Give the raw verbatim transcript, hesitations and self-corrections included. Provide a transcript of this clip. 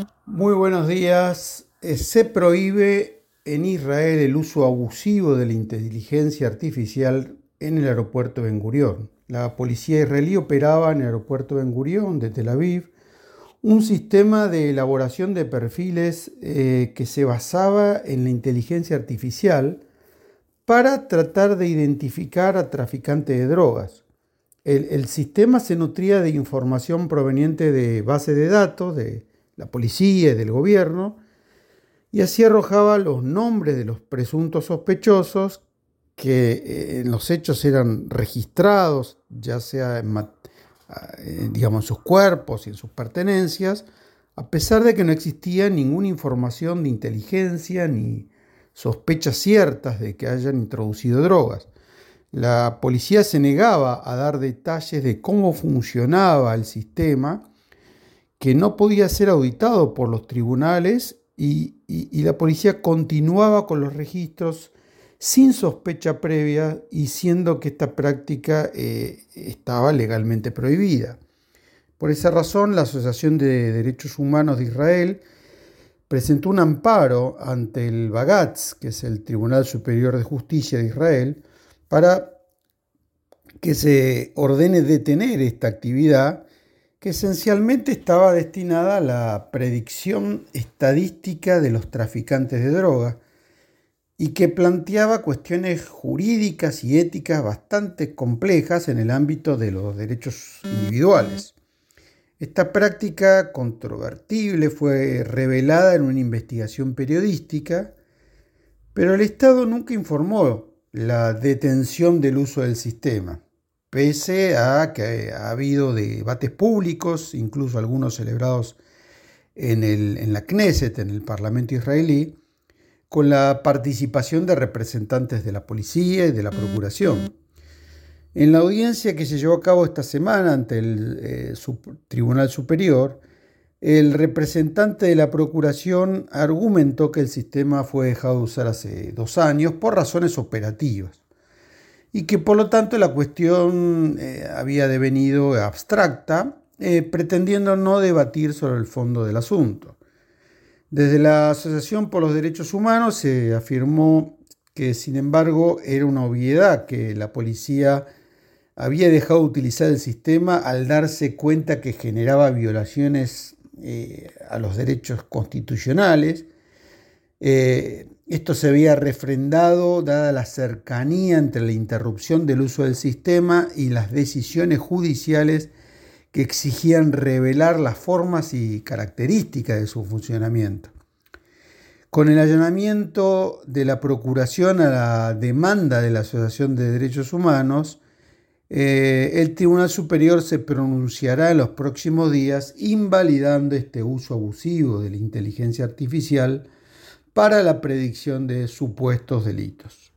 Muy buenos días. Eh, Se prohíbe en Israel el uso abusivo de la inteligencia artificial en el aeropuerto Ben Gurión. La policía israelí operaba en el aeropuerto Ben Gurión de Tel Aviv un sistema de elaboración de perfiles eh, que se basaba en la inteligencia artificial para tratar de identificar a traficantes de drogas. El, el sistema se nutría de información proveniente de bases de datos de la policía y del gobierno, y así arrojaba los nombres de los presuntos sospechosos que eh, en los hechos eran registrados, ya sea en, eh, digamos, en sus cuerpos y en sus pertenencias, a pesar de que no existía ninguna información de inteligencia ni sospechas ciertas de que hayan introducido drogas. La policía se negaba a dar detalles de cómo funcionaba el sistema, que no podía ser auditado por los tribunales, y, y, y la policía continuaba con los registros sin sospecha previa y siendo que esta práctica eh, estaba legalmente prohibida. Por esa razón, la Asociación de Derechos Humanos de Israel presentó un amparo ante el Bagatz, que es el Tribunal Superior de Justicia de Israel, para que se ordene detener esta actividad que esencialmente estaba destinada a la predicción estadística de los traficantes de droga y que planteaba cuestiones jurídicas y éticas bastante complejas en el ámbito de los derechos individuales. Esta práctica controvertible fue revelada en una investigación periodística, pero el Estado nunca informó la detención del uso del sistema, pese a que ha habido debates públicos, incluso algunos celebrados en, el, en la Knesset, en el Parlamento israelí, con la participación de representantes de la policía y de la procuración. En la audiencia que se llevó a cabo esta semana ante el eh, Tribunal Superior, el representante de la procuración argumentó que el sistema fue dejado de usar hace dos años por razones operativas y que por lo tanto la cuestión eh, había devenido abstracta, eh, pretendiendo no debatir sobre el fondo del asunto. Desde la Asociación por los Derechos Humanos se afirmó que, sin embargo, era una obviedad que la policía había dejado de utilizar el sistema al darse cuenta que generaba violaciones eh, a los derechos constitucionales. Eh, esto se había refrendado dada la cercanía entre la interrupción del uso del sistema y las decisiones judiciales que exigían revelar las formas y características de su funcionamiento. Con el allanamiento de la Procuración a la demanda de la Asociación de Derechos Humanos, eh, el Tribunal Superior se pronunciará en los próximos días invalidando este uso abusivo de la inteligencia artificial para la predicción de supuestos delitos.